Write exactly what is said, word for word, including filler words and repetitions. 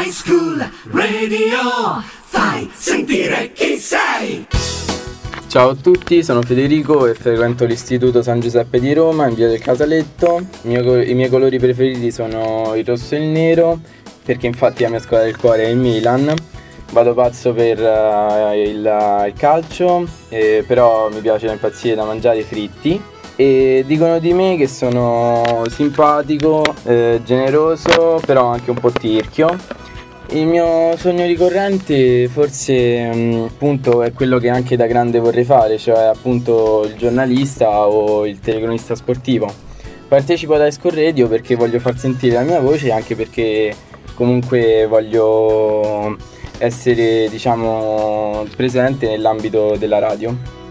High School Radio, fai sentire chi sei! Ciao a tutti, sono Federico e frequento l'Istituto San Giuseppe di Roma in via del Casaletto. I miei, i miei colori preferiti sono il rosso e il nero, perché infatti la mia squadra del cuore è il Milan. Vado pazzo per uh, il, il calcio, eh, però mi piace da impazzire da mangiare i fritti. E dicono di me che sono simpatico, eh, generoso, però anche un po' tirchio. Il mio sogno ricorrente forse mh, appunto è quello che anche da grande vorrei fare, cioè appunto il giornalista o il telecronista sportivo. Partecipo ad High School Radio perché voglio far sentire la mia voce e anche perché comunque voglio essere, diciamo, presente nell'ambito della radio.